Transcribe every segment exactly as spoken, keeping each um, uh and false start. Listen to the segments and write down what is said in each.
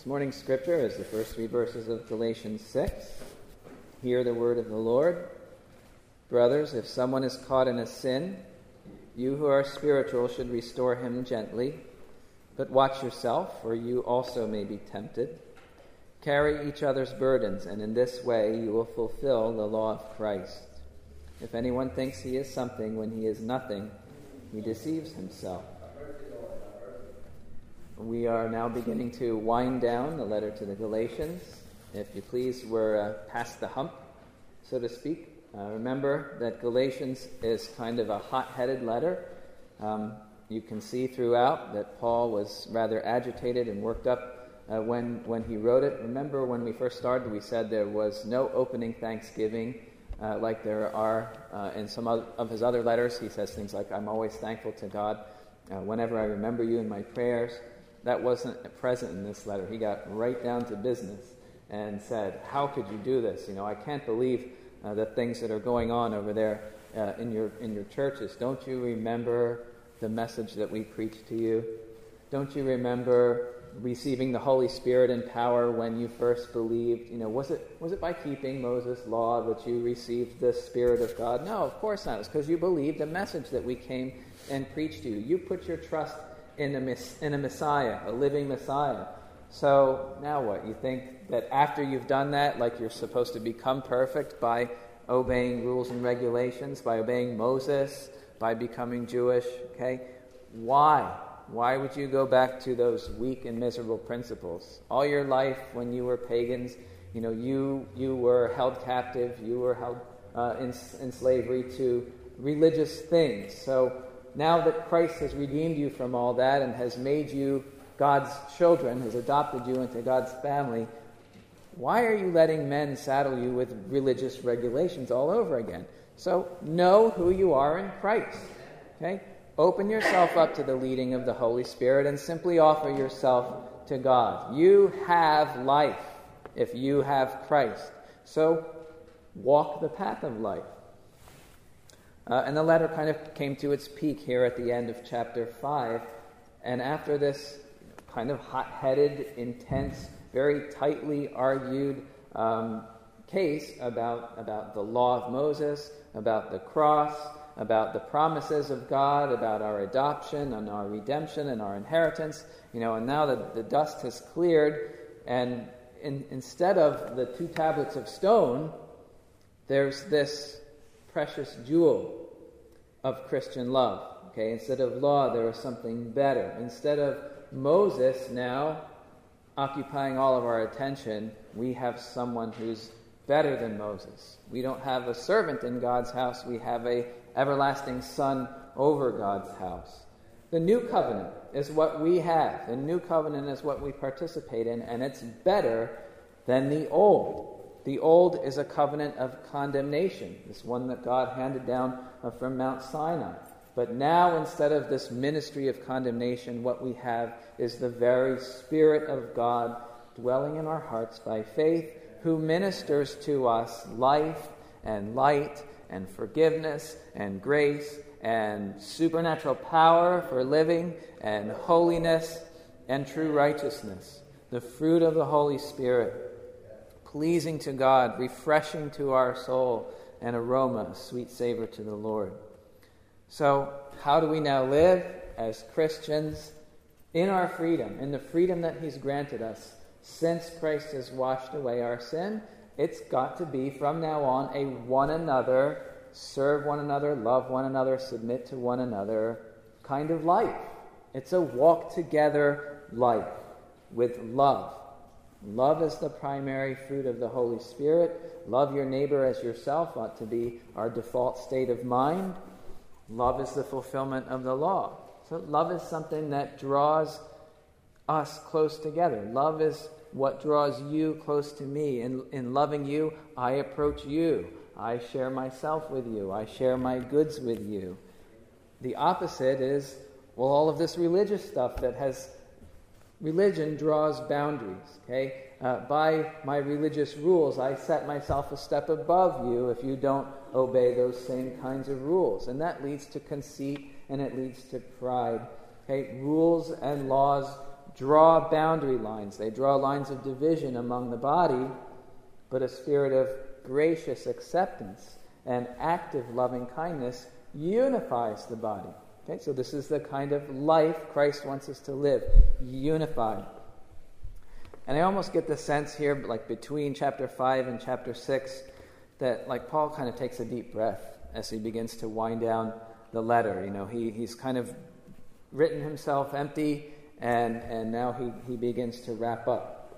This morning's scripture is the first three verses of Galatians six. Hear the word of the Lord. Brothers, if someone is caught in a sin, you who are spiritual should restore him gently. But watch yourself, or you also may be tempted. Carry each other's burdens, and in this way you will fulfill the law of Christ. If anyone thinks he is something when he is nothing, he deceives himself. We are now beginning to wind down the letter to the Galatians. If you please, we're uh, past the hump, so to speak. Uh, remember that Galatians is kind of a hot-headed letter. Um, you can see throughout that Paul was rather agitated and worked up uh, when, when he wrote it. Remember when we first started, we said there was no opening thanksgiving uh, like there are uh, in some of his other letters. He says things like, I'm always thankful to God uh, whenever I remember you in my prayers. That wasn't present in this letter. He got right down to business and said, how could you do this? You know, I can't believe uh, the things that are going on over there uh, in your in your churches. Don't you remember the message that we preached to you? Don't you remember receiving the Holy Spirit in power when you first believed? You know, was it was it by keeping Moses' law that you received the Spirit of God? No, of course not. It's because you believed the message that we came and preached to you. You put your trust in a, in a Messiah, a living Messiah. So now what? You think that after you've done that, like you're supposed to become perfect by obeying rules and regulations, by obeying Moses, by becoming Jewish, okay? Why? Why would you go back to those weak and miserable principles? All your life when you were pagans, you know, you you were held captive, you were held uh, in, in slavery to religious things. So now that Christ has redeemed you from all that and has made you God's children, has adopted you into God's family, why are you letting men saddle you with religious regulations all over again? So know who you are in Christ. Okay? Open yourself up to the leading of the Holy Spirit and simply offer yourself to God. You have life if you have Christ. So walk the path of life. Uh, and the letter kind of came to its peak here at the end of chapter five. And after this kind of hot-headed, intense, very tightly argued um, case about, about the law of Moses, about the cross, about the promises of God, about our adoption and our redemption and our inheritance, you know, and now that the dust has cleared, and in, instead of the two tablets of stone, there's this precious jewel of Christian love. Okay, instead of law, there was something better. Instead of Moses now occupying all of our attention, we have someone who's better than Moses. We don't have a servant in God's house. We have a everlasting Son over God's house. The new covenant is what we have. The new covenant is what we participate in, and it's better than the old. The old is a covenant of condemnation, this one that God handed down from Mount Sinai. But now, instead of this ministry of condemnation, what we have is the very Spirit of God dwelling in our hearts by faith, who ministers to us life and light and forgiveness and grace and supernatural power for living and holiness and true righteousness. The fruit of the Holy Spirit, pleasing to God, refreshing to our soul, an aroma, a sweet savor to the Lord. So, how do we now live as Christians in our freedom, in the freedom that He's granted us? Since Christ has washed away our sin, it's got to be from now on a one another, serve one another, love one another, submit to one another kind of life. It's a walk together life with love. Love is the primary fruit of the Holy Spirit. Love your neighbor as yourself ought to be our default state of mind. Love is the fulfillment of the law. So love is something that draws us close together. Love is what draws you close to me. In, in loving you, I approach you. I share myself with you. I share my goods with you. The opposite is, well, all of this religious stuff that has... Religion draws boundaries, okay? Uh, by my religious rules, I set myself a step above you if you don't obey those same kinds of rules. And that leads to conceit and it leads to pride. Okay? Rules and laws draw boundary lines. They draw lines of division among the body, but a spirit of gracious acceptance and active loving kindness unifies the body. Okay, so this is the kind of life Christ wants us to live, unified. And I almost get the sense here, like between chapter five and chapter six, that like Paul kind of takes a deep breath as he begins to wind down the letter. You know, he, he's kind of written himself empty, and, and now he, he begins to wrap up.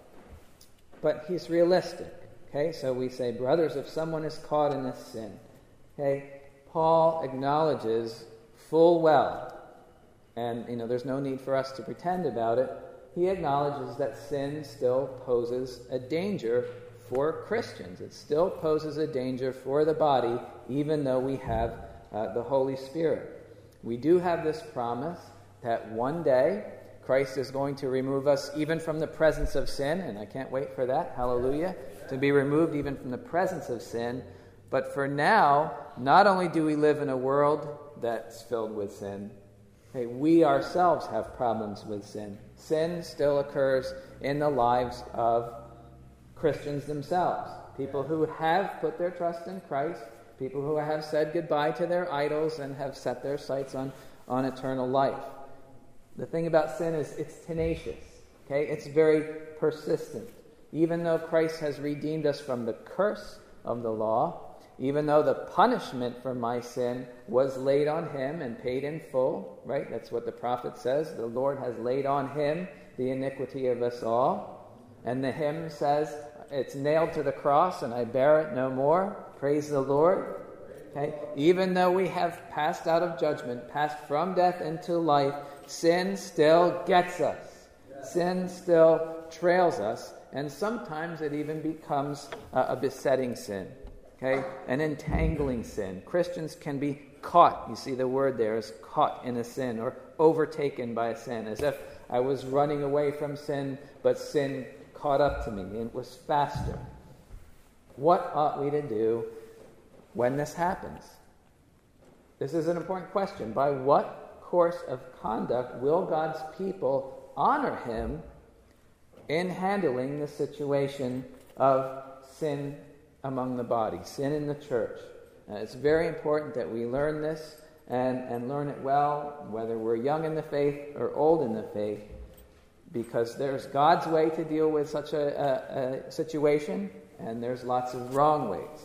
But he's realistic. Okay, so we say, brothers, if someone is caught in a sin, okay, Paul acknowledges full well, and you know, there's no need for us to pretend about it, he acknowledges that sin still poses a danger for Christians. It still poses a danger for the body, even though we have uh, the Holy Spirit. We do have this promise that one day Christ is going to remove us even from the presence of sin, and I can't wait for that, hallelujah, to be removed even from the presence of sin. But for now, not only do we live in a world that's filled with sin, okay, we ourselves have problems with sin. Sin still occurs in the lives of Christians themselves, people who have put their trust in Christ, people who have said goodbye to their idols and have set their sights on, on eternal life. The thing about sin is it's tenacious, okay? It's very persistent. Even though Christ has redeemed us from the curse of the law, even though the punishment for my sin was laid on him and paid in full, right? That's what the prophet says. The Lord has laid on him the iniquity of us all. And the hymn says, it's nailed to the cross and I bear it no more. Praise the Lord. Okay? Even though we have passed out of judgment, passed from death into life, sin still gets us. Sin still trails us. And sometimes it even becomes a, a besetting sin. Okay, an entangling sin. Christians can be caught. You see the word there is caught in a sin or overtaken by a sin, as if I was running away from sin, but sin caught up to me and it was faster. What ought we to do when this happens? This is an important question. By what course of conduct will God's people honor him in handling the situation of sin among the body, sin in the church? Uh, it's very important that we learn this and, and learn it well, whether we're young in the faith or old in the faith, because there's God's way to deal with such a, a, a situation, and there's lots of wrong ways.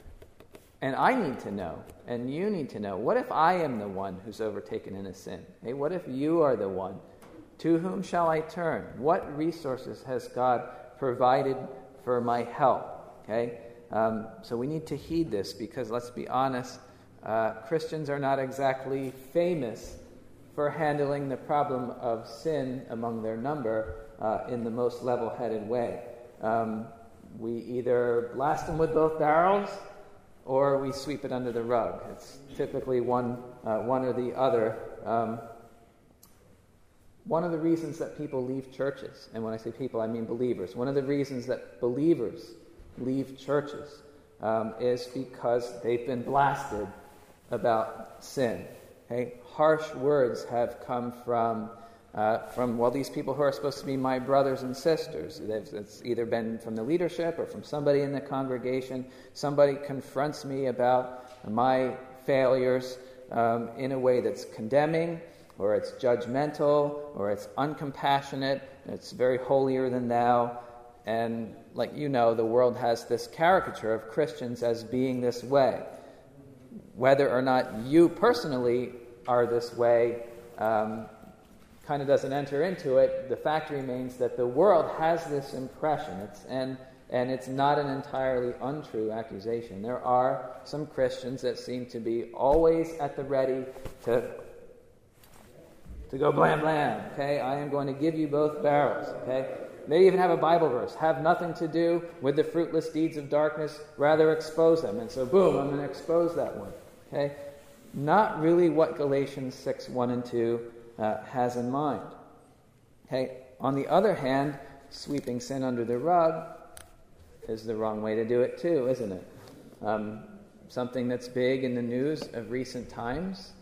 And I need to know, and you need to know, what if I am the one who's overtaken in a sin? Hey, what if you are the one? To whom shall I turn? What resources has God provided for my help? Okay? Um, so we need to heed this, because let's be honest, uh, Christians are not exactly famous for handling the problem of sin among their number uh, in the most level-headed way. Um, we either blast them with both barrels or we sweep it under the rug. It's typically one, uh, one or the other. Um, one of the reasons that people leave churches, and when I say people, I mean believers, one of the reasons that believers leave churches um, is because they've been blasted about sin. Okay? Harsh words have come from, uh, from well, these people who are supposed to be my brothers and sisters. It's either been from the leadership or from somebody in the congregation. Somebody confronts me about my failures um, in a way that's condemning, or it's judgmental, or it's uncompassionate, it's very holier than thou. And like you know, the world has this caricature of Christians as being this way. Whether or not you personally are this way um, kind of doesn't enter into it. The fact remains that the world has this impression, it's, and, and it's not an entirely untrue accusation. There are some Christians that seem to be always at the ready to, to go blam blam. Okay, I am going to give you both barrels. Okay. They even have a Bible verse, have nothing to do with the fruitless deeds of darkness, rather expose them. And so, boom, I'm going to expose that one. Okay? Not really what Galatians six, one and two uh, has in mind. Okay? On the other hand, sweeping sin under the rug is the wrong way to do it too, isn't it? Um, something that's big in the news of recent times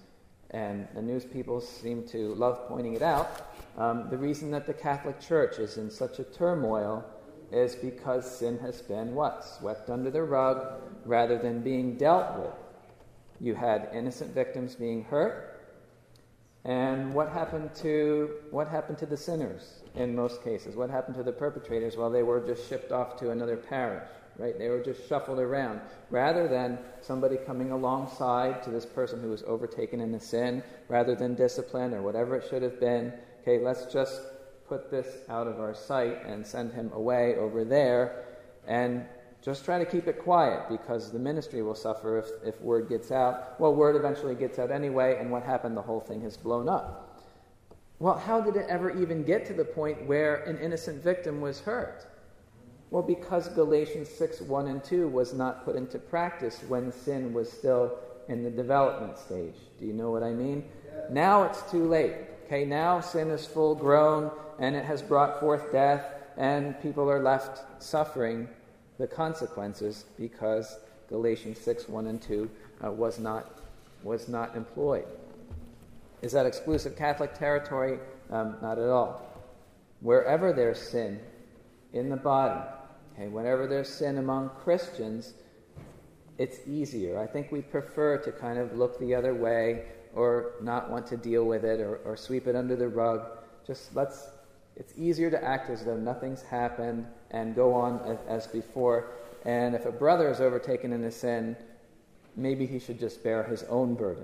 and the news people seem to love pointing it out, um, the reason that the Catholic Church is in such a turmoil is because sin has been what? Swept under the rug rather than being dealt with. You had innocent victims being hurt, and what happened to what happened to the sinners in most cases? What happened to the perpetrators? Well, they were just shipped off to another parish, right? They were just shuffled around, rather than somebody coming alongside to this person who was overtaken in a sin, rather than discipline or whatever it should have been. Okay, let's just put this out of our sight and send him away over there, and just try to keep it quiet, because the ministry will suffer if, if word gets out. Well, word eventually gets out anyway, and what happened? The whole thing has blown up. Well, how did it ever even get to the point where an innocent victim was hurt? Well, because Galatians six, one and two was not put into practice when sin was still in the development stage. Do you know what I mean? Yeah. Now it's too late. Okay, now sin is full grown, and it has brought forth death, and people are left suffering the consequences because Galatians six, one and two uh, was not was not employed. Is that exclusive Catholic territory? Um, not at all. Wherever there's sin in the body, okay, whenever there's sin among Christians, it's easier. I think we prefer to kind of look the other way or not want to deal with it or, or sweep it under the rug. Just let's It's easier to act as though nothing's happened and go on as, as before. And if a brother is overtaken in a sin, maybe he should just bear his own burden.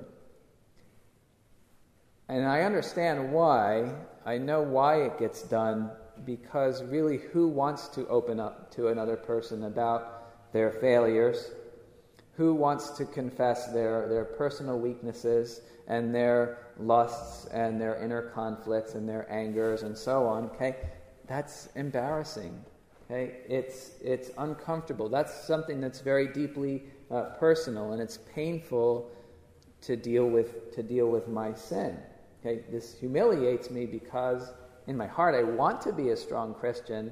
And I understand why. I know why it gets done, because really, who wants to open up to another person about their failures? Who wants to confess their, their personal weaknesses and their lusts and their inner conflicts and their angers and so on? Okay, that's embarrassing. Okay, it's it's uncomfortable. That's something that's very deeply uh, personal, and it's painful to deal with to deal with my sin. Okay, this humiliates me because in my heart I want to be a strong Christian,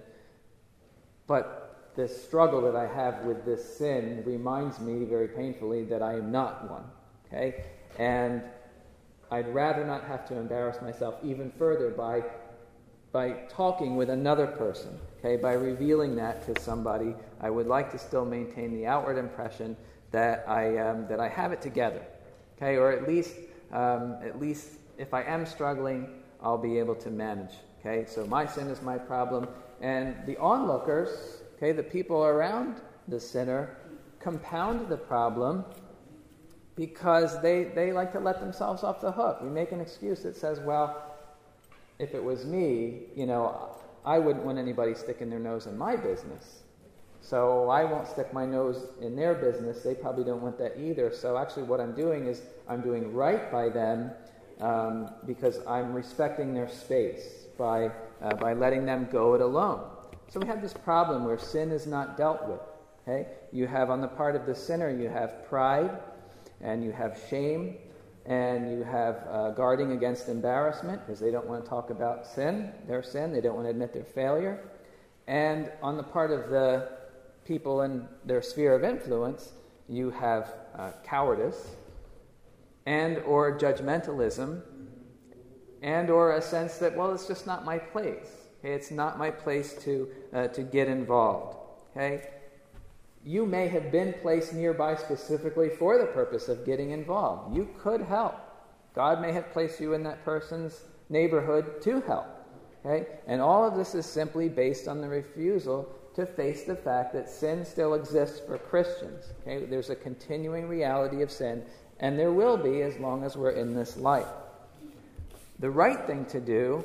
but this struggle that I have with this sin reminds me very painfully that I am not one. Okay, and I'd rather not have to embarrass myself even further by by talking with another person, okay, by revealing that to somebody. I would like to still maintain the outward impression that I um, that I have it together, okay, or at least um, at least if I am struggling, I'll be able to manage. Okay, so my sin is my problem, and the onlookers, okay, the people around the sinner, compound the problem, because they, they like to let themselves off the hook. We make an excuse that says, well, if it was me, you know, I wouldn't want anybody sticking their nose in my business. So I won't stick my nose in their business. They probably don't want that either. So actually what I'm doing is I'm doing right by them um, because I'm respecting their space by uh, by letting them go it alone. So we have this problem where sin is not dealt with. Okay, you have on the part of the sinner, you have pride, and you have shame, and you have uh, guarding against embarrassment because they don't want to talk about sin, their sin. They don't want to admit their failure. And on the part of the people in their sphere of influence, you have uh, cowardice and or judgmentalism and or a sense that, well, it's just not my place. Okay? It's not my place to uh, to get involved. Okay? You may have been placed nearby specifically for the purpose of getting involved. You could help. God may have placed you in that person's neighborhood to help. Okay? And all of this is simply based on the refusal to face the fact that sin still exists for Christians. Okay? There's a continuing reality of sin, and there will be as long as we're in this life. The right thing to do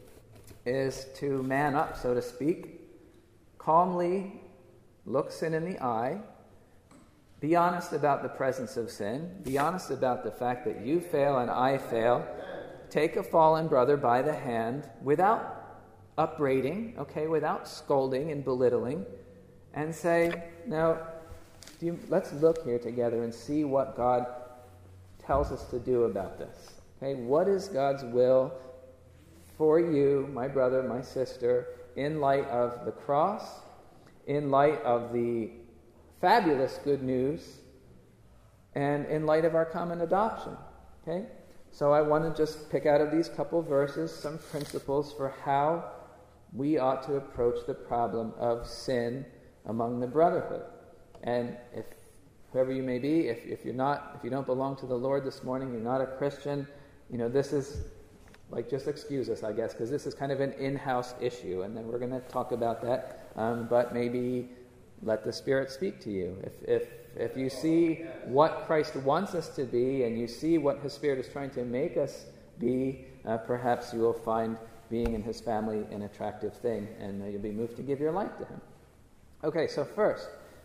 is to man up, so to speak, calmly look sin in the eye, be honest about the presence of sin, be honest about the fact that you fail and I fail, take a fallen brother by the hand without upbraiding, okay, without scolding and belittling, and say, now, do you, let's look here together and see what God tells us to do about this. Okay, what is God's will for you, my brother, my sister, in light of the cross, in light of the fabulous good news, and in light of our common adoption? Okay, So I want to just pick out of these couple verses some principles for how we ought to approach the problem of sin among the brotherhood. And if whoever you may be, if, if you're not, if you don't belong to the Lord this morning, you're not a Christian, you know, this is, like, just excuse us, I guess, because this is kind of an in-house issue, and then we're going to talk about that, um, but maybe let the Spirit speak to you. If, if, if you see what Christ wants us to be, and you see what His Spirit is trying to make us be, uh, perhaps you will find being in His family an attractive thing, and uh, you'll be moved to give your life to Him. Okay, so first,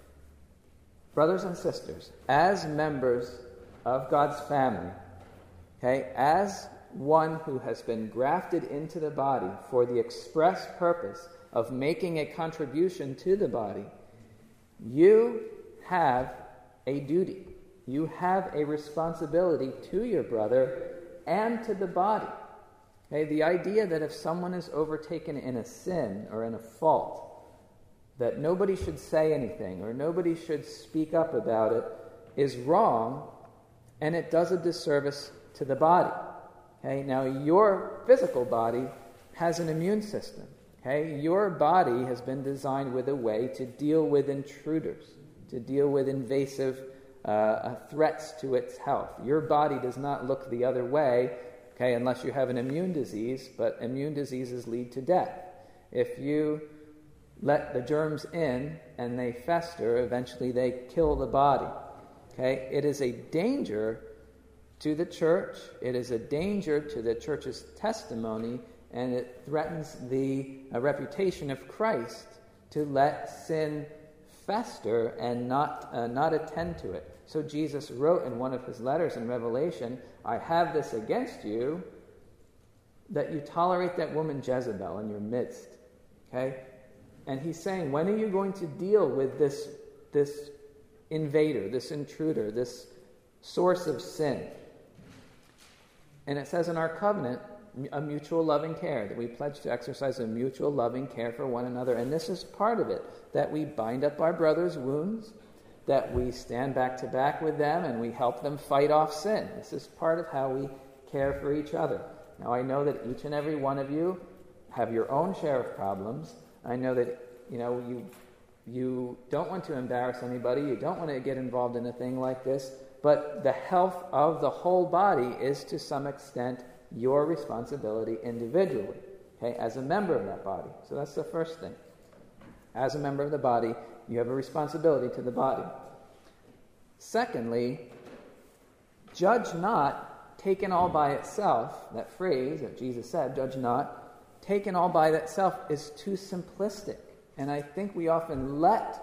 brothers and sisters, as members of God's family, okay, as one who has been grafted into the body for the express purpose of making a contribution to the body, you have a duty. You have a responsibility to your brother and to the body. Okay, the idea that if someone is overtaken in a sin or in a fault, that nobody should say anything or nobody should speak up about it is wrong, and it does a disservice to the body. Okay, now your physical body has an immune system. Okay, your body has been designed with a way to deal with intruders, to deal with invasive uh, threats to its health. Your body does not look the other way, okay, unless you have an immune disease, but immune diseases lead to death. If you let the germs in and they fester, eventually they kill the body. Okay? It is a danger to the church, it is a danger to the church's testimony, and it threatens the uh, reputation of Christ to let sin fester and not uh, not attend to it. So Jesus wrote in one of his letters in Revelation, I have this against you, that you tolerate that woman Jezebel in your midst. Okay? And he's saying, when are you going to deal with this, this invader, this intruder, this source of sin? And it says in our covenant, a mutual loving care, that we pledge to exercise a mutual loving care for one another. And this is part of it, that we bind up our brother's wounds, that we stand back to back with them, and we help them fight off sin. This is part of how we care for each other. Now, I know that each and every one of you have your own share of problems. I know that, you know, you you don't want to embarrass anybody. You don't want to get involved in a thing like this. But the health of the whole body is, to some extent, your responsibility individually, okay, as a member of that body. So that's the first thing. As a member of the body, you have a responsibility to the body. Secondly, judge not, taken all by itself. That phrase that Jesus said, judge not, taken all by itself, is too simplistic. And I think we often let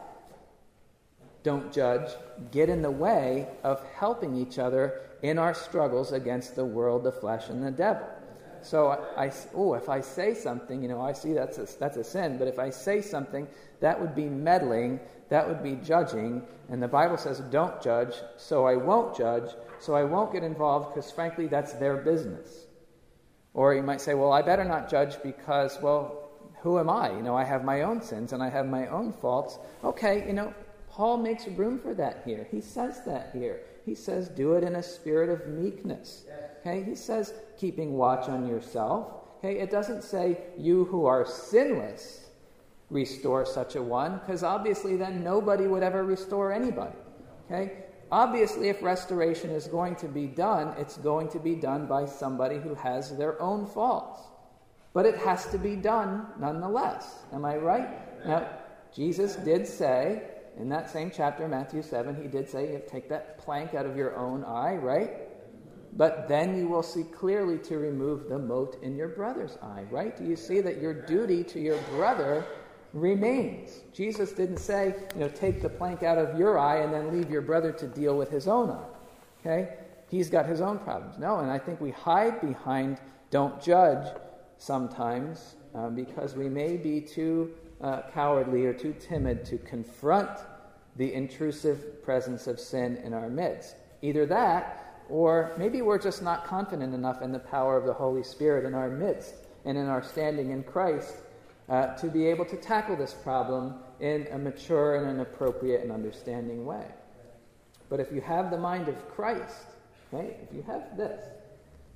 don't judge get in the way of helping each other in our struggles against the world, the flesh, and the devil. So I, I oh, if I say something, you know, I see that's a, that's a sin, but if I say something, that would be meddling, that would be judging, and the Bible says don't judge, so I won't judge, so I won't get involved, because frankly, that's their business. Or you might say, well, I better not judge because, well, who am I? You know, I have my own sins and I have my own faults. Okay, you know, Paul makes room for that here. He says that here. He says, do it in a spirit of meekness. Okay, he says, keeping watch on yourself. Okay, it doesn't say, you who are sinless, restore such a one, because obviously then nobody would ever restore anybody. Okay, obviously if restoration is going to be done, it's going to be done by somebody who has their own faults. But it has to be done nonetheless. Am I right? Now, Jesus did say, in that same chapter, Matthew seven, he did say, take that plank out of your own eye, right? But then you will see clearly to remove the mote in your brother's eye, right? Do you see that your duty to your brother remains? Jesus didn't say, you know, take the plank out of your eye and then leave your brother to deal with his own eye, okay? He's got his own problems. No, and I think we hide behind don't judge sometimes um, because we may be too uh, cowardly or too timid to confront the intrusive presence of sin in our midst. Either that, or maybe we're just not confident enough in the power of the Holy Spirit in our midst and in our standing in Christ uh, to be able to tackle this problem in a mature and an appropriate and understanding way. But if you have the mind of Christ, okay, if you have this,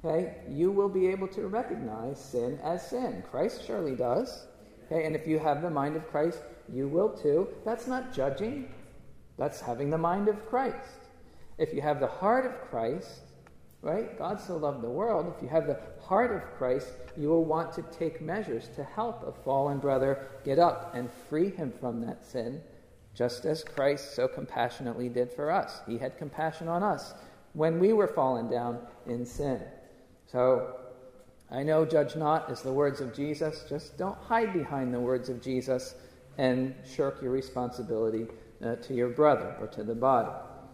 okay, you will be able to recognize sin as sin. Christ surely does. Okay, and if you have the mind of Christ, you will too. That's not judging. That's having the mind of Christ. If you have the heart of Christ, right? God so loved the world. If you have the heart of Christ, you will want to take measures to help a fallen brother get up and free him from that sin, just as Christ so compassionately did for us. He had compassion on us when we were fallen down in sin. So, I know judge not is the words of Jesus. Just don't hide behind the words of Jesus and shirk your responsibility uh, to your brother or to the body.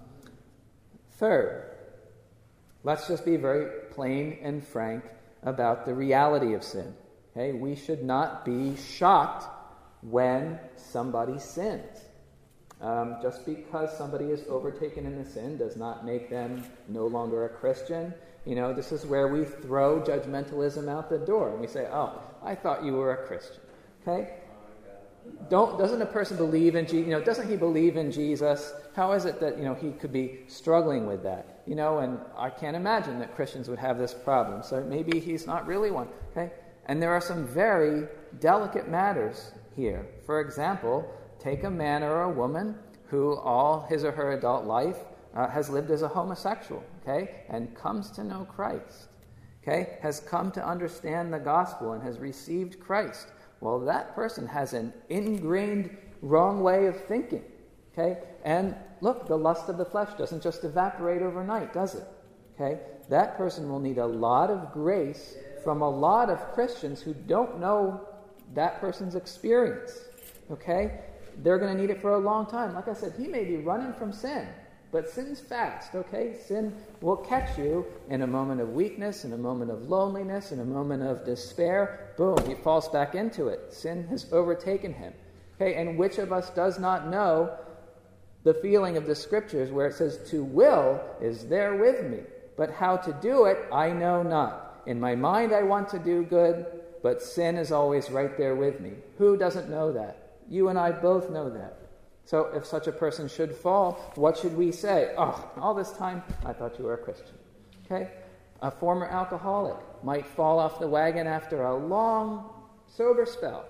Third, let's just be very plain and frank about the reality of sin. Okay, we should not be shocked when somebody sins. Um, just because somebody is overtaken in a sin does not make them no longer a Christian. You know, this is where we throw judgmentalism out the door and we say, "Oh, I thought you were a Christian." Okay? Don't doesn't a person believe in Jesus? You know, doesn't he believe in Jesus? How is it that, you know, he could be struggling with that? You know, and I can't imagine that Christians would have this problem. So maybe he's not really one. Okay? And there are some very delicate matters here. For example, take a man or a woman who all his or her adult life uh, has lived as a homosexual, okay, and comes to know Christ, okay, has come to understand the gospel and has received Christ. Well, that person has an ingrained wrong way of thinking, okay? And look, the lust of the flesh doesn't just evaporate overnight, does it? Okay? That person will need a lot of grace from a lot of Christians who don't know that person's experience, okay? They're going to need it for a long time. Like I said, he may be running from sin, but sin's fast, okay? Sin will catch you in a moment of weakness, in a moment of loneliness, in a moment of despair. Boom, he falls back into it. Sin has overtaken him. Okay, and which of us does not know the feeling of the Scriptures where it says, "To will is there with me, but how to do it I know not. In my mind I want to do good, but sin is always right there with me." Who doesn't know that? You and I both know that. So if such a person should fall, what should we say? "Oh, all this time I thought you were a Christian." Okay? A former alcoholic might fall off the wagon after a long sober spell.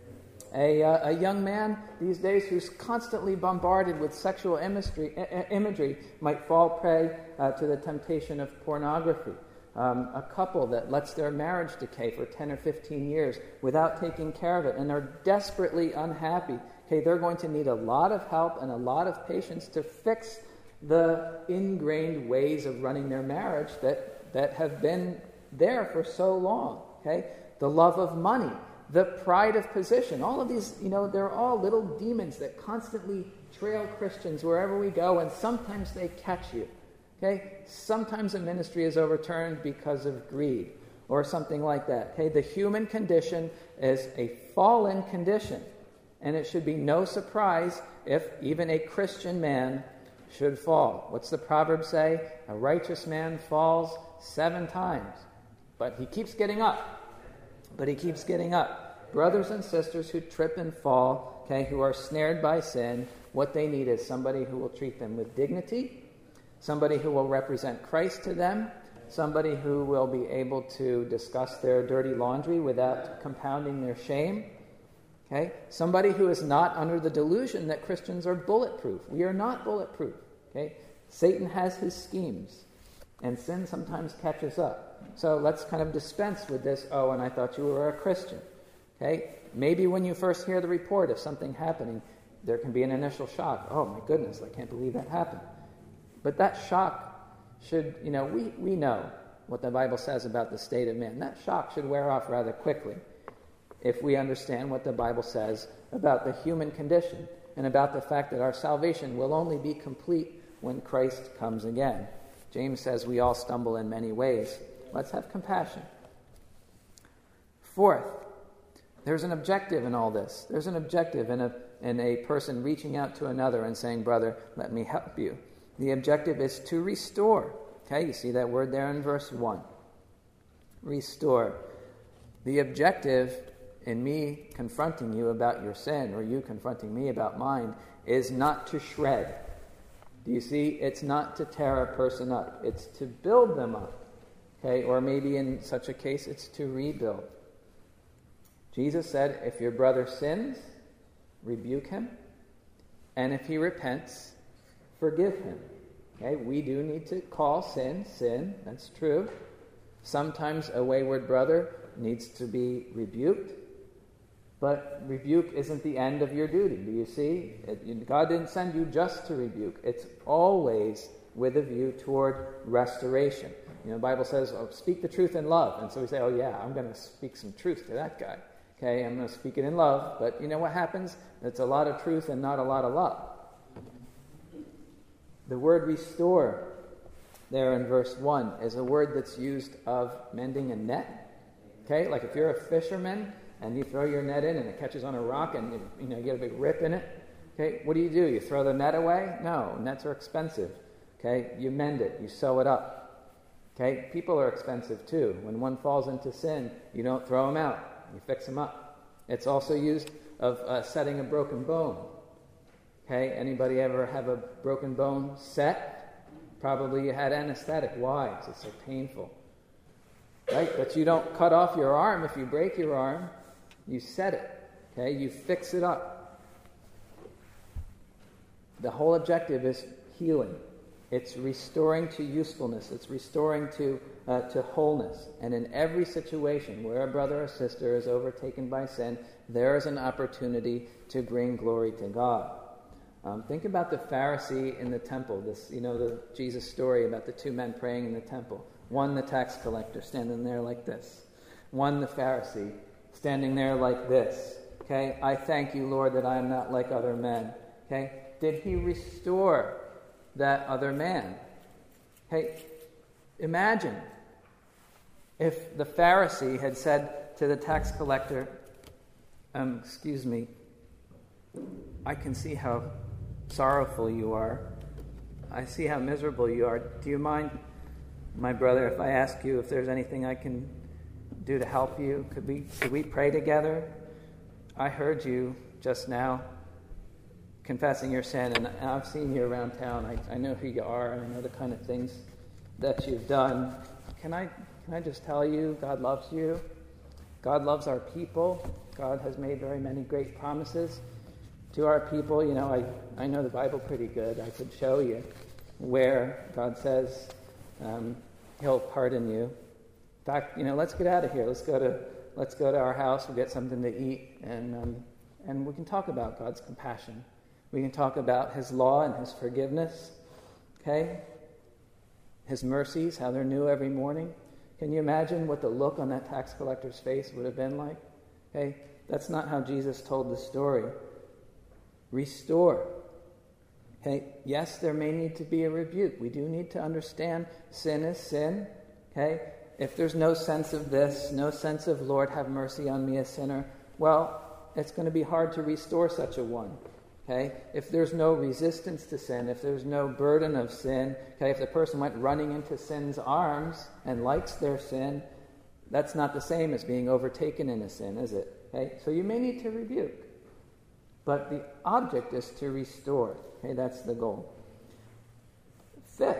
A, uh, a young man these days who's constantly bombarded with sexual imagery, I- imagery might fall prey uh, to the temptation of pornography. Um, a couple that lets their marriage decay for ten or fifteen years without taking care of it and are desperately unhappy. Okay, they're going to need a lot of help and a lot of patience to fix the ingrained ways of running their marriage that, that have been there for so long. Okay, the love of money, the pride of position, all of these, you know, they're all little demons that constantly trail Christians wherever we go, and sometimes they catch you. Okay, sometimes a ministry is overturned because of greed or something like that. Okay, the human condition is a fallen condition, and it should be no surprise if even a Christian man should fall. What's the proverb say? A righteous man falls seven times, but he keeps getting up. But he keeps getting up. Brothers and sisters who trip and fall, okay, who are snared by sin, what they need is somebody who will treat them with dignity, somebody who will represent Christ to them, somebody who will be able to discuss their dirty laundry without compounding their shame. Okay? Somebody who is not under the delusion that Christians are bulletproof. We are not bulletproof. Okay? Satan has his schemes, and sin sometimes catches up. So let's kind of dispense with this, "Oh, and I thought you were a Christian." Okay? Maybe when you first hear the report of something happening, there can be an initial shock. "Oh my goodness, I can't believe that happened." But that shock should, you know, we, we know what the Bible says about the state of man. That shock should wear off rather quickly if we understand what the Bible says about the human condition and about the fact that our salvation will only be complete when Christ comes again. James says we all stumble in many ways. Let's have compassion. Fourth, there's an objective in all this. There's an objective in a, in a person reaching out to another and saying, "Brother, let me help you." The objective is to restore. Okay, you see that word there in verse one. Restore. The objective in me confronting you about your sin, or you confronting me about mine, is not to shred. Do you see? It's not to tear a person up. It's to build them up. Okay, or maybe in such a case, it's to rebuild. Jesus said, if your brother sins, rebuke him, and if he repents, forgive him. Okay, we do need to call sin, sin, that's true. Sometimes a wayward brother needs to be rebuked, but rebuke isn't the end of your duty. Do you see? It, God didn't send you just to rebuke. It's always with a view toward restoration. You know, the Bible says, oh, speak the truth in love. And so we say, oh yeah, I'm going to speak some truth to that guy. Okay, I'm going to speak it in love. But you know what happens? It's a lot of truth and not a lot of love. The word restore there in verse one is a word that's used of mending a net. Okay, like if you're a fisherman and you throw your net in and it catches on a rock and you, you know, you get a big rip in it. Okay, what do you do? You throw the net away? No, nets are expensive. Okay, you mend it, you sew it up. Okay, people are expensive too. When one falls into sin, you don't throw them out, you fix them up. It's also used of uh, setting a broken bone. Okay, anybody ever have a broken bone set? Probably you had anesthetic. Why? Because it's so painful. Right? But you don't cut off your arm if you break your arm. You set it. Okay, you fix it up. The whole objective is healing. It's restoring to usefulness. It's restoring to uh, to wholeness. And in every situation where a brother or sister is overtaken by sin, there is an opportunity to bring glory to God. Um, think about the Pharisee in the temple. This, you know, the Jesus story about the two men praying in the temple. One, the tax collector, standing there like this. One, the Pharisee, standing there like this. Okay, I thank you, Lord, that I am not like other men. Okay, did he restore that other man? Hey, imagine if the Pharisee had said to the tax collector, um, excuse me, I can see how sorrowful you are. I see how miserable you are. Do you mind, my brother, if I ask you if there's anything I can do to help you? Could we, could we pray together? I heard you just now confessing your sin, and I've seen you around town. I, I know who you are, and I know the kind of things that you've done. Can I can I just tell you, God loves you. God loves our people. God has made very many great promises to our people. You know, I, I know the Bible pretty good. I could show you where God says um, He'll pardon you. In fact, you know, let's get out of here. Let's go to let's go to our house. We'll get something to eat, and um, and we can talk about God's compassion. We can talk about His law and His forgiveness, okay? His mercies, how they're new every morning. Can you imagine what the look on that tax collector's face would have been like? Okay, that's not how Jesus told the story. Restore. Okay, yes, there may need to be a rebuke. We do need to understand sin is sin, okay? If there's no sense of this, no sense of, Lord, have mercy on me, a sinner, well, it's going to be hard to restore such a one. Okay, if there's no resistance to sin, if there's no burden of sin, okay, if the person went running into sin's arms and likes their sin, that's not the same as being overtaken in a sin, is it? Okay, so you may need to rebuke, but the object is to restore. Okay, that's the goal. Fifth,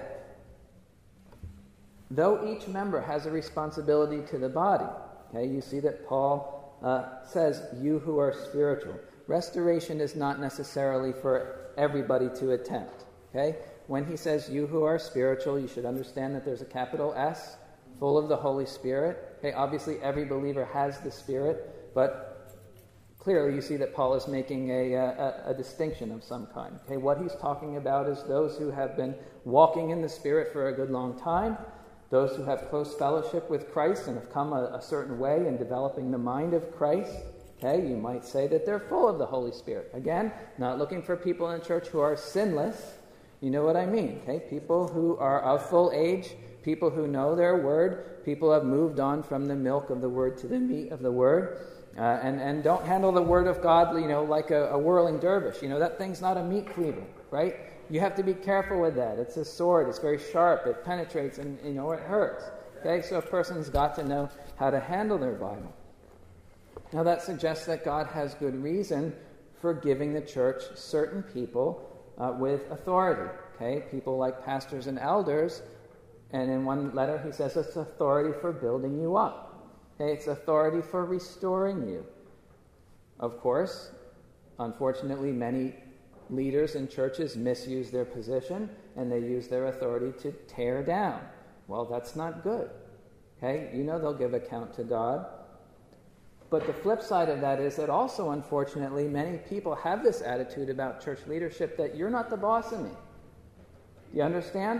though each member has a responsibility to the body, okay, you see that Paul uh, says, you who are spiritual. Restoration is not necessarily for everybody to attempt, okay? When he says you who are spiritual, you should understand that there's a capital S, full of the Holy Spirit. Okay, obviously every believer has the Spirit, but clearly you see that Paul is making a, a, a distinction of some kind. Okay, what he's talking about is those who have been walking in the Spirit for a good long time, those who have close fellowship with Christ and have come a, a certain way in developing the mind of Christ. Okay, you might say that they're full of the Holy Spirit. Again, not looking for people in church who are sinless. You know what I mean, okay? People who are of full age, people who know their word, people who have moved on from the milk of the word to the meat of the word, uh, and, and don't handle the word of God, you know, like a, a whirling dervish. You know, that thing's not a meat cleaver, right? You have to be careful with that. It's a sword. It's very sharp. It penetrates, and, you know, it hurts. Okay, so a person's got to know how to handle their Bible. Now that suggests that God has good reason for giving the church certain people uh, with authority. Okay, people like pastors and elders And in one letter he says it's authority for building you up. Okay? It's authority for restoring you. Of course, unfortunately, many leaders in churches misuse their position and they use their authority to tear down. Well, that's not good. Okay? You know they'll give account to God. But the flip side of that is that also, unfortunately, many people have this attitude about church leadership that you're not the boss of me. Do you understand?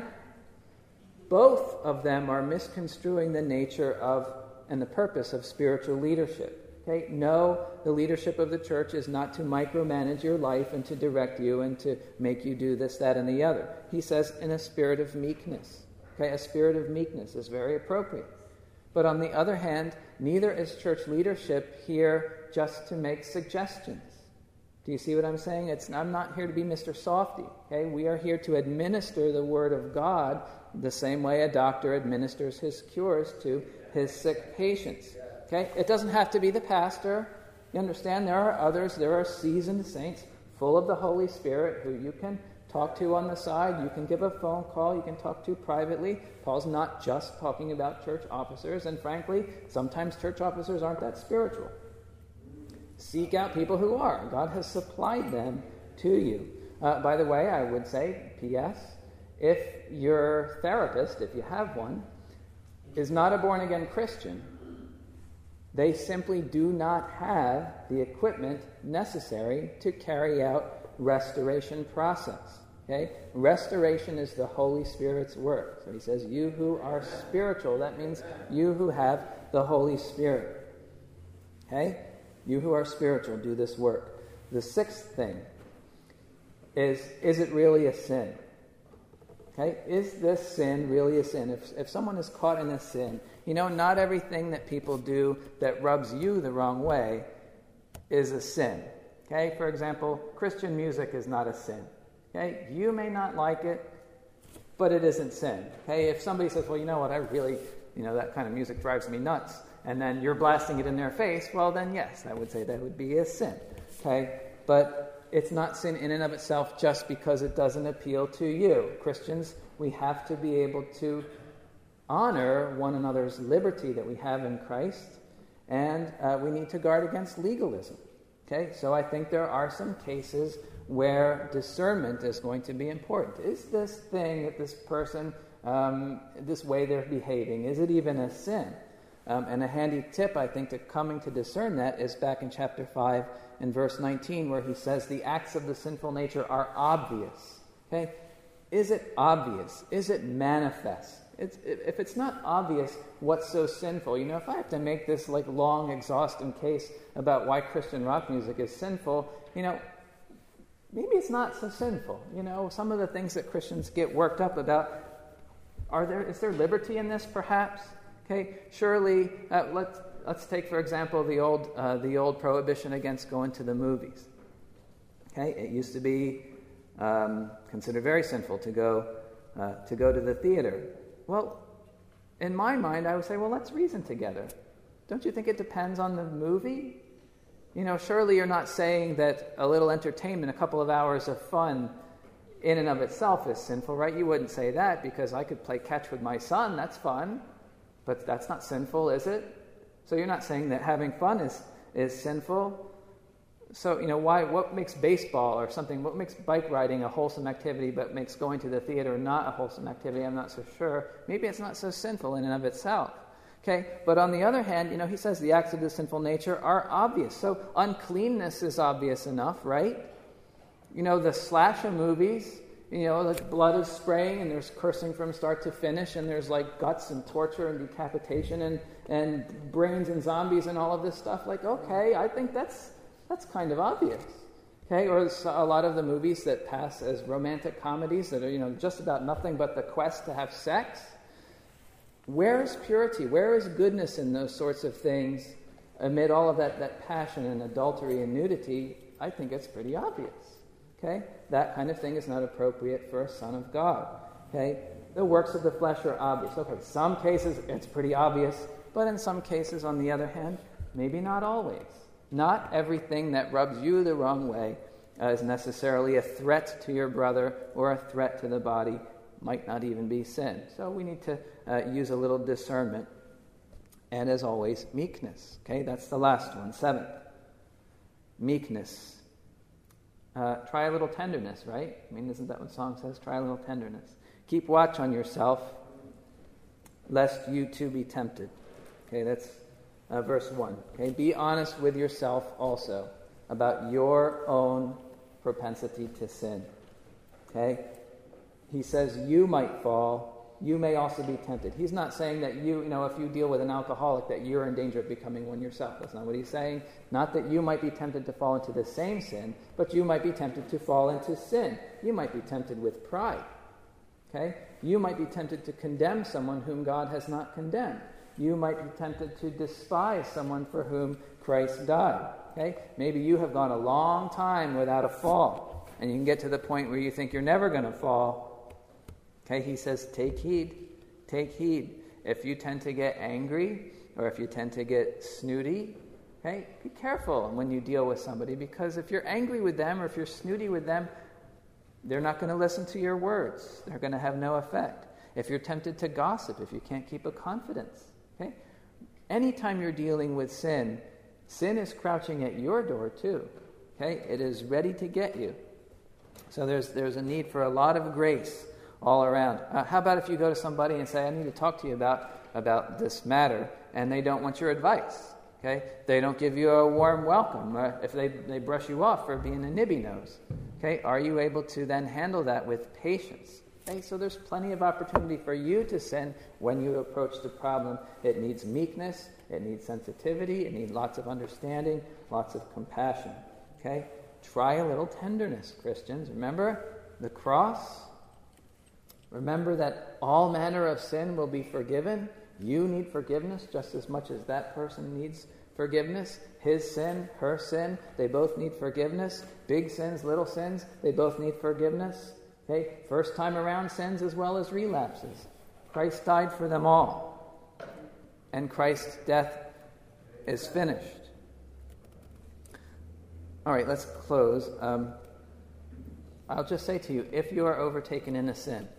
Both of them are misconstruing the nature of and the purpose of spiritual leadership. Okay? No, the leadership of the church is not to micromanage your life and to direct you and to make you do this, that, and the other. He says in a spirit of meekness. Okay? A spirit of meekness is very appropriate. But on the other hand, neither is church leadership here just to make suggestions. Do you see what I'm saying? It's, I'm not here to be Mister Softy. Okay? We are here to administer the Word of God the same way a doctor administers his cures to his sick patients. Okay? It doesn't have to be the pastor. You understand? There are others. There are seasoned saints full of the Holy Spirit who you can talk to on the side. You can give a phone call. You can talk to privately. Paul's not just talking about church officers. And frankly, sometimes church officers aren't that spiritual. Seek out people who are. God has supplied them to you. Uh, by the way, I would say, P S, if your therapist, if you have one, is not a born-again Christian, they simply do not have the equipment necessary to carry out restoration process. Okay? Restoration is the Holy Spirit's work. So he says, you who are spiritual, that means you who have the Holy Spirit. Okay? You who are spiritual, do this work. The sixth thing is, is it really a sin? Okay? Is this sin really a sin? If, if someone is caught in a sin, you know, not everything that people do that rubs you the wrong way is a sin. Okay? For example, Christian music is not a sin. Okay? You may not like it, but it isn't sin. Okay? If somebody says, well, you know what, I really, you know, that kind of music drives me nuts, and then you're blasting it in their face, well, then yes, I would say that would be a sin. Okay? But it's not sin in and of itself just because it doesn't appeal to you. Christians, we have to be able to honor one another's liberty that we have in Christ, and uh, we need to guard against legalism. Okay? So I think there are some cases where discernment is going to be important. Is this thing that this person, um, this way they're behaving, is it even a sin? Um, and a handy tip, I think, to coming to discern that is back in chapter five and verse nineteen, where he says the acts of the sinful nature are obvious. Okay? Is it obvious? Is it manifest? It's, if it's not obvious, what's so sinful? You know, if I have to make this like long, exhausting case about why Christian rock music is sinful, you know, maybe it's not so sinful. You know, some of the things that Christians get worked up about, are there? Is there liberty in this, perhaps? Okay, surely, uh, let's let's take, for example, the old uh, the old prohibition against going to the movies. Okay, it used to be um, considered very sinful to go uh, to go to the theater. Well, in my mind, I would say, well, let's reason together. Don't you think it depends on the movie? You know, surely you're not saying that a little entertainment, a couple of hours of fun, in and of itself is sinful, right? You wouldn't say that because I could play catch with my son. That's fun. But that's not sinful, is it? So you're not saying that having fun is, is sinful. So, you know, why? What makes baseball or something, what makes bike riding a wholesome activity but makes going to the theater not a wholesome activity? I'm not so sure. Maybe it's not so sinful in and of itself. Okay? But on the other hand, you know, he says the acts of the sinful nature are obvious. So uncleanness is obvious enough, right? You know, the slasher movies, you know, like blood is spraying and there's cursing from start to finish and there's like guts and torture and decapitation and, and brains and zombies and all of this stuff. Like, okay, I think that's that's kind of obvious. Okay, or a lot of the movies that pass as romantic comedies that are, you know, just about nothing but the quest to have sex. Where is purity? Where is goodness in those sorts of things amid all of that, that passion and adultery and nudity? I think it's pretty obvious. Okay? That kind of thing is not appropriate for a son of God. Okay? The works of the flesh are obvious. Okay, some cases it's pretty obvious, but in some cases, on the other hand, maybe not always. Not everything that rubs you the wrong way uh, is necessarily a threat to your brother or a threat to the body might not even be sin. So we need to uh, use a little discernment. And as always, meekness. Okay, that's the last one, seventh. Meekness. Uh, try a little tenderness, right? I mean, isn't that what the song says? Try a little tenderness. Keep watch on yourself, lest you too be tempted. Okay, that's uh, verse one. Okay, be honest with yourself also about your own propensity to sin. Okay, he says you might fall. You may also be tempted. He's not saying that you, you know, if you deal with an alcoholic, that you're in danger of becoming one yourself. That's not what he's saying. Not that you might be tempted to fall into the same sin, but you might be tempted to fall into sin. You might be tempted with pride. Okay? You might be tempted to condemn someone whom God has not condemned. You might be tempted to despise someone for whom Christ died. Okay? Maybe you have gone a long time without a fall, and you can get to the point where you think you're never going to fall. Okay, he says, take heed, take heed. If you tend to get angry, or if you tend to get snooty, okay, be careful when you deal with somebody, because if you're angry with them, or if you're snooty with them, they're not going to listen to your words. They're going to have no effect. If you're tempted to gossip, if you can't keep a confidence, okay, anytime you're dealing with sin, sin is crouching at your door too. Okay, it is ready to get you. So there's there's a need for a lot of grace all around. Uh, how about if you go to somebody and say, I need to talk to you about, about this matter, and they don't want your advice, okay? They don't give you a warm welcome, uh, if they, they brush you off for being a nibby nose, okay? Are you able to then handle that with patience? Okay, so there's plenty of opportunity for you to sin when you approach the problem. It needs meekness, it needs sensitivity, it needs lots of understanding, lots of compassion, okay? Try a little tenderness, Christians. Remember the cross? Remember that all manner of sin will be forgiven. You need forgiveness just as much as that person needs forgiveness. His sin, her sin, they both need forgiveness. Big sins, little sins, they both need forgiveness. Okay? First time around sins as well as relapses. Christ died for them all. And Christ's death is finished. All right, let's close. Um, I'll just say to you, if you are overtaken in a sin,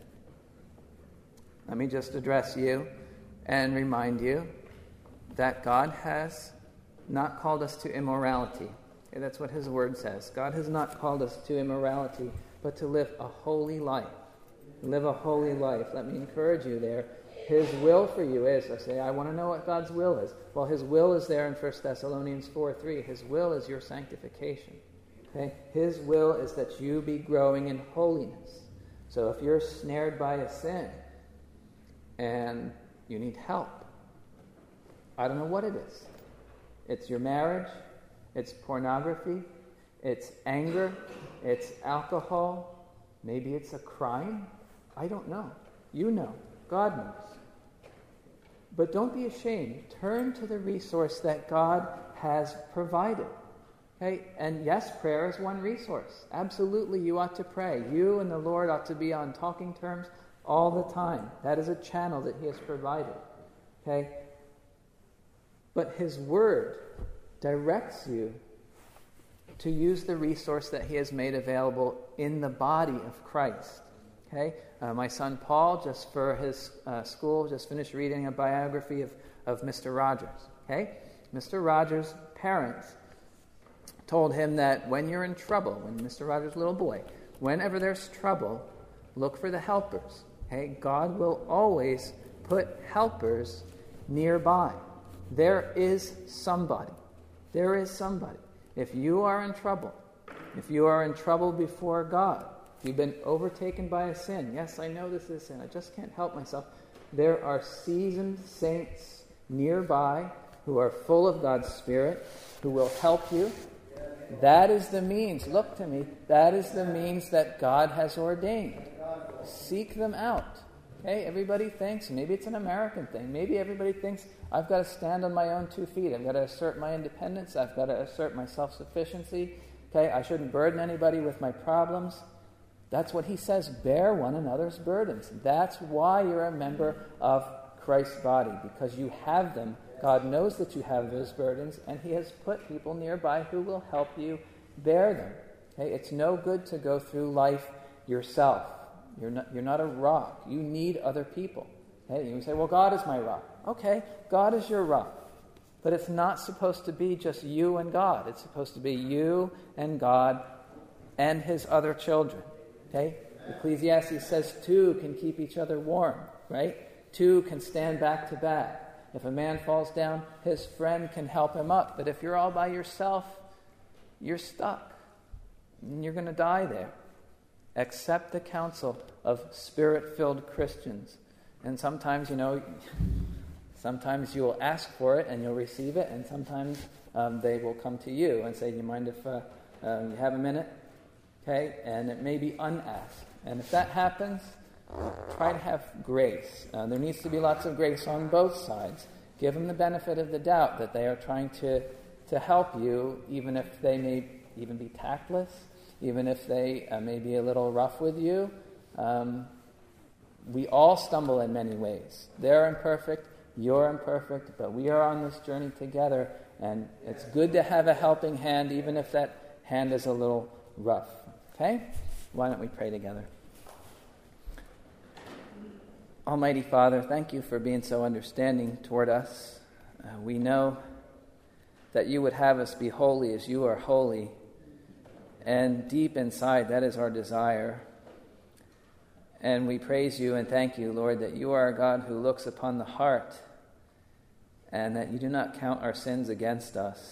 let me just address you and remind you that God has not called us to immorality. Okay, that's what his word says. God has not called us to immorality, but to live a holy life. Live a holy life. Let me encourage you there. His will for you is, I say, I want to know what God's will is. Well, his will is there in First Thessalonians four three. His will is your sanctification. Okay? His will is that you be growing in holiness. So if you're snared by a sin, and you need help, I don't know what it is. It's your marriage, it's pornography, it's anger, it's alcohol, maybe it's a crime. I don't know. You know. God knows. But don't be ashamed. Turn to the resource that God has provided. Okay? And yes, prayer is one resource. Absolutely, you ought to pray. You and the Lord ought to be on talking terms all the time. That is a channel that he has provided. Okay? But his word directs you to use the resource that he has made available in the body of Christ. Okay? Uh, my son Paul, just for his uh, school, just finished reading a biography of, of Mister Rogers. Okay? Mister Rogers' parents told him that when you're in trouble, when Mister Rogers' little boy, whenever there's trouble, look for the helpers. Okay, God will always put helpers nearby. There is somebody. There is somebody. If you are in trouble, if you are in trouble before God, if you've been overtaken by a sin, yes, I know this is sin, I just can't help myself. There are seasoned saints nearby who are full of God's Spirit, who will help you. That is the means. Look to me. That is the means that God has ordained. Seek them out. Okay, everybody thinks, maybe it's an American thing, maybe everybody thinks, I've got to stand on my own two feet, I've got to assert my independence, I've got to assert my self-sufficiency, okay, I shouldn't burden anybody with my problems. That's what he says, bear one another's burdens. That's why you're a member of Christ's body, because you have them. God knows that you have those burdens, and he has put people nearby who will help you bear them. Okay, it's no good to go through life yourself. You're not, you're not a rock. You need other people. Okay? You say, well, God is my rock. Okay, God is your rock. But it's not supposed to be just you and God. It's supposed to be you and God and his other children. Okay? Ecclesiastes says two can keep each other warm, right? Two can stand back to back. If a man falls down, his friend can help him up. But if you're all by yourself, you're stuck. And you're going to die there. Accept the counsel of Spirit-filled Christians. And sometimes, you know, sometimes you will ask for it and you'll receive it, and sometimes um, they will come to you and say, do you mind if uh, uh, you have a minute? Okay? And it may be unasked. And if that happens, try to have grace. Uh, there needs to be lots of grace on both sides. Give them the benefit of the doubt that they are trying to, to help you, even if they may even be tactless, even if they uh, may be a little rough with you. Um, we all stumble in many ways. They're imperfect, you're imperfect, but we are on this journey together, and it's good to have a helping hand, even if that hand is a little rough. Okay? Why don't we pray together? Almighty Father, thank you for being so understanding toward us. Uh, we know that you would have us be holy as you are holy. And deep inside, that is our desire. And we praise you and thank you, Lord, that you are a God who looks upon the heart and that you do not count our sins against us.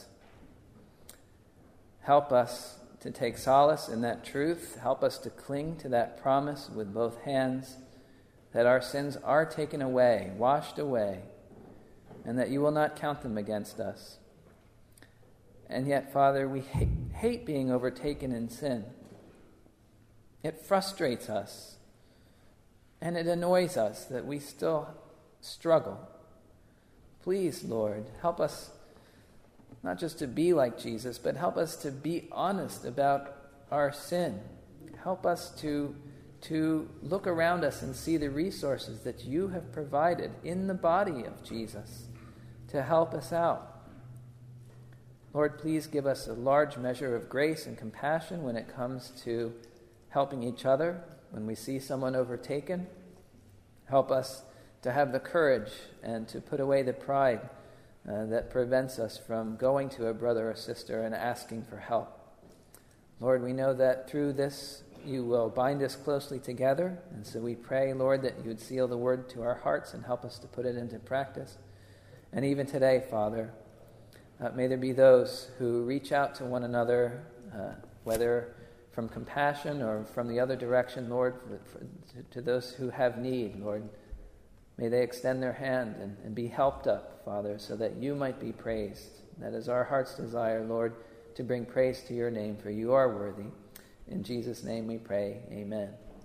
Help us to take solace in that truth. Help us to cling to that promise with both hands, that our sins are taken away, washed away, and that you will not count them against us. And yet, Father, we hate, hate being overtaken in sin. It frustrates us, and it annoys us that we still struggle. Please, Lord, help us not just to be like Jesus, but help us to be honest about our sin. Help us to to look around us and see the resources that you have provided in the body of Jesus to help us out. Lord, please give us a large measure of grace and compassion when it comes to helping each other when we see someone overtaken. Help us to have the courage and to put away the pride uh, that prevents us from going to a brother or sister and asking for help. Lord, we know that through this you will bind us closely together, and so we pray, Lord, that you would seal the word to our hearts and help us to put it into practice. And even today, Father, uh, may there be those who reach out to one another, uh, whether from compassion or from the other direction, Lord, for, for, to, to those who have need, Lord. May they extend their hand and, and be helped up, Father, so that you might be praised. That is our heart's desire, Lord, to bring praise to your name, for you are worthy. In Jesus' name we pray, amen.